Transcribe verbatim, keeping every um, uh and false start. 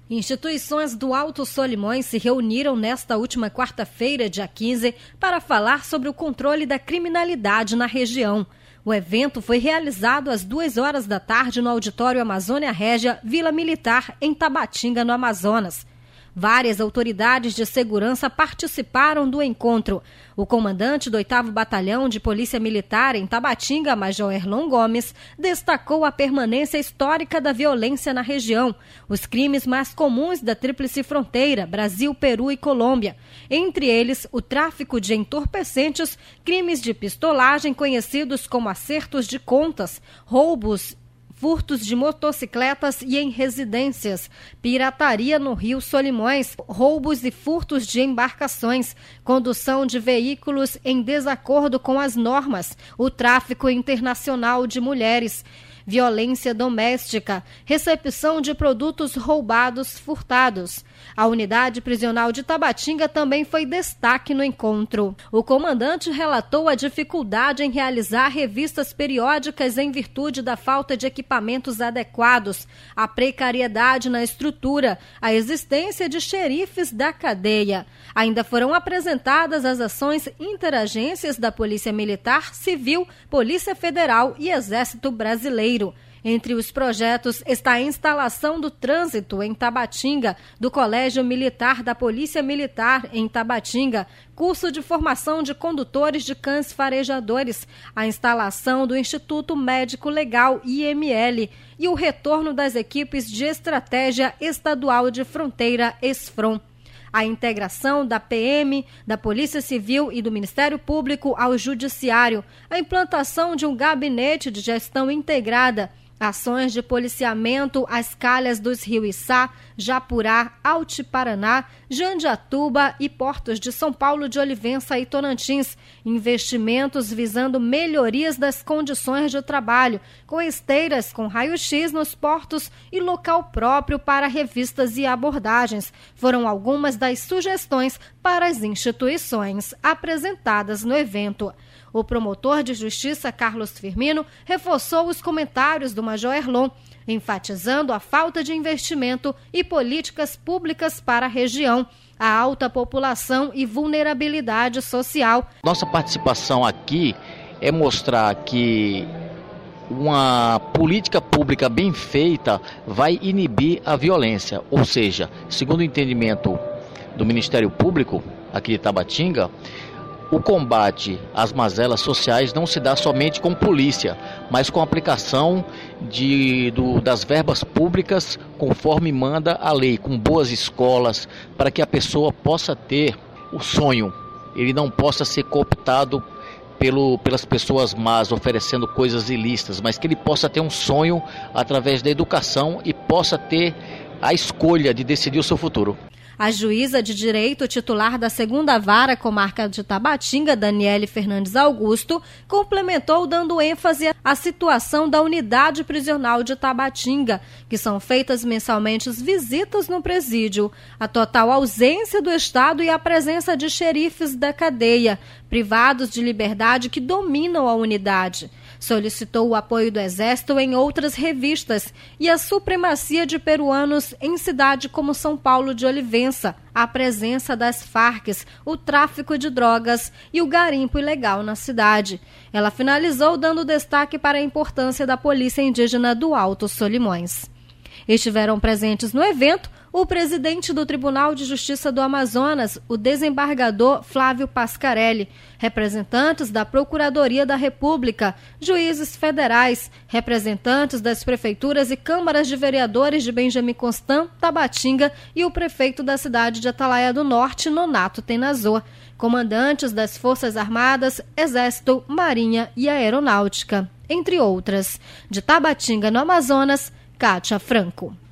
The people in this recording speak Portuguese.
Instituições do Alto Solimões se reuniram nesta última quarta-feira, dia quinze, para falar sobre o controle da criminalidade na região. O evento foi realizado às duas horas da tarde no Auditório Amazônia Régia, Vila Militar, em Tabatinga, no Amazonas. Várias autoridades de segurança participaram do encontro. O comandante do oitavo Batalhão de Polícia Militar em Tabatinga, Major Erlon Gomes, destacou a permanência histórica da violência na região, os crimes mais comuns da Tríplice Fronteira, Brasil, Peru e Colômbia. Entre eles, o tráfico de entorpecentes, crimes de pistolagem conhecidos como acertos de contas, roubos, furtos de motocicletas e em residências, pirataria no Rio Solimões, roubos e furtos de embarcações, condução de veículos em desacordo com as normas, o tráfico internacional de mulheres, violência doméstica, recepção de produtos roubados, furtados. A unidade prisional de Tabatinga também foi destaque no encontro. O comandante relatou a dificuldade em realizar revistas periódicas em virtude da falta de equipamentos adequados, a precariedade na estrutura, a existência de xerifes da cadeia. Ainda foram apresentadas as ações interagências da Polícia Militar, Civil, Polícia Federal e Exército Brasileiro. Entre os projetos está a instalação do trânsito em Tabatinga, do Colégio Militar da Polícia Militar em Tabatinga, curso de formação de condutores de cães farejadores, a instalação do Instituto Médico Legal I M L e o retorno das equipes de Estratégia Estadual de Fronteira, ESFRON. A integração da P M, da Polícia Civil e do Ministério Público ao Judiciário, a implantação de um gabinete de gestão integrada, ações de policiamento às calhas dos rios Içá, Japurá, Altiparaná, Jandiatuba e portos de São Paulo de Olivença e Tonantins, investimentos visando melhorias das condições de trabalho, com esteiras com raio-x nos portos e local próprio para revistas e abordagens, foram algumas das sugestões para as instituições apresentadas no evento. O promotor de justiça, Carlos Firmino, reforçou os comentários do Major Erlon, enfatizando a falta de investimento e políticas públicas para a região, a alta população e vulnerabilidade social. Nossa participação aqui é mostrar que uma política pública bem feita vai inibir a violência, ou seja, segundo o entendimento do Ministério Público aqui de Tabatinga, o combate às mazelas sociais não se dá somente com polícia, mas com a aplicação de, do, das verbas públicas conforme manda a lei, com boas escolas, para que a pessoa possa ter o sonho, ele não possa ser cooptado pelo, pelas pessoas más, oferecendo coisas ilícitas, mas que ele possa ter um sonho através da educação e possa ter a escolha de decidir o seu futuro. A juíza de direito titular da segunda Vara Comarca de Tabatinga, Daniele Fernandes Augusto, complementou dando ênfase à situação da unidade prisional de Tabatinga, que são feitas mensalmente visitas no presídio, a total ausência do Estado e a presença de xerifes da cadeia, privados de liberdade que dominam a unidade. Solicitou o apoio do Exército em outras revistas e a supremacia de peruanos em cidade como São Paulo de Olivença, a presença das Farcs, o tráfico de drogas e o garimpo ilegal na cidade. Ela finalizou dando destaque para a importância da Polícia Indígena do Alto Solimões. Estiveram presentes no evento o presidente do Tribunal de Justiça do Amazonas, o desembargador Flávio Pascarelli, representantes da Procuradoria da República, juízes federais, representantes das prefeituras e câmaras de vereadores de Benjamin Constant, Tabatinga e o prefeito da cidade de Atalaia do Norte, Nonato Tenazor, comandantes das Forças Armadas, Exército, Marinha e Aeronáutica, entre outras. De Tabatinga, no Amazonas, Kátia Franco.